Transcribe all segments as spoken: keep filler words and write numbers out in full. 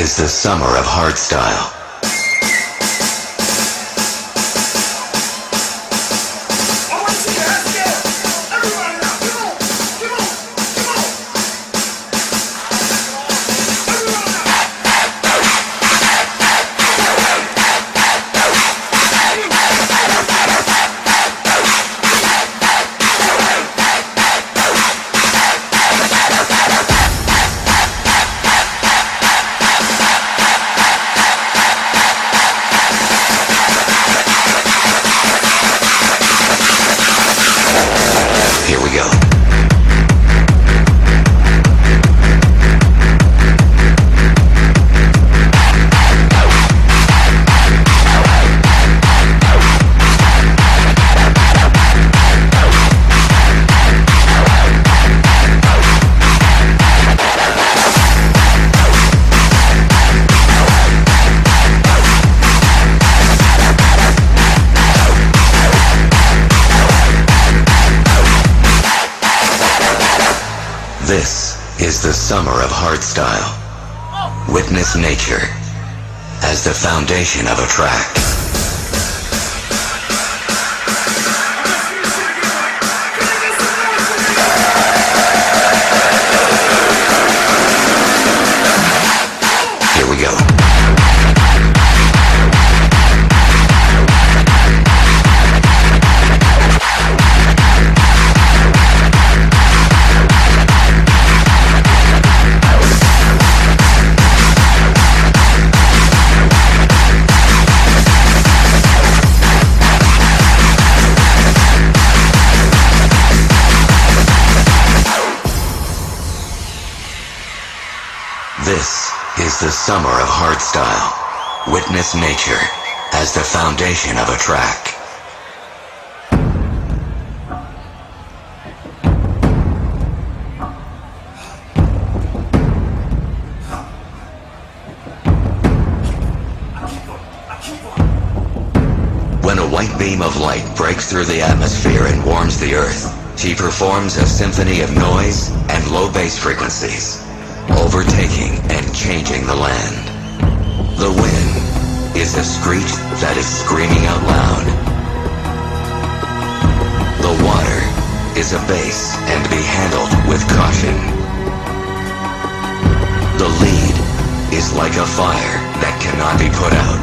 is the summer of hardstyle. Here we go. This is the summer of hardstyle. Witness nature as the foundation of a track. Here we go. This is the summer of hardstyle. Witness nature as the foundation of a track. When a white beam of light breaks through the atmosphere and warms the earth, she performs a symphony of noise and low bass frequencies, overtaking and changing the land. The wind is a screech that is screaming out loud. The water is a bass and to be handled with caution. The lead is like a fire that cannot be put out.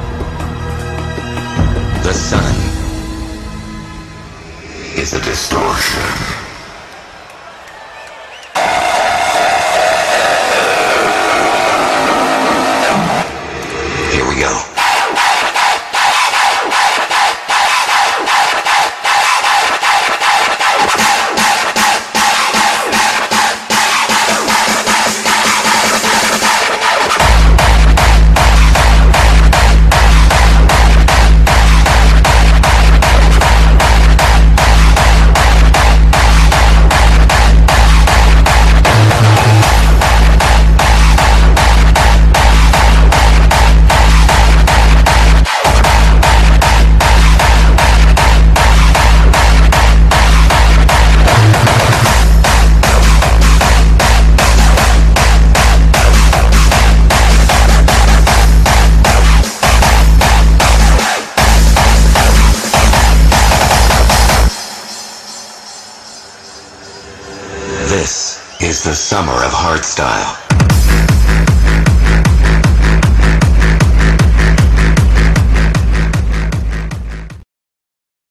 The sun is a distortion. Here we go. This is the summer of hardstyle.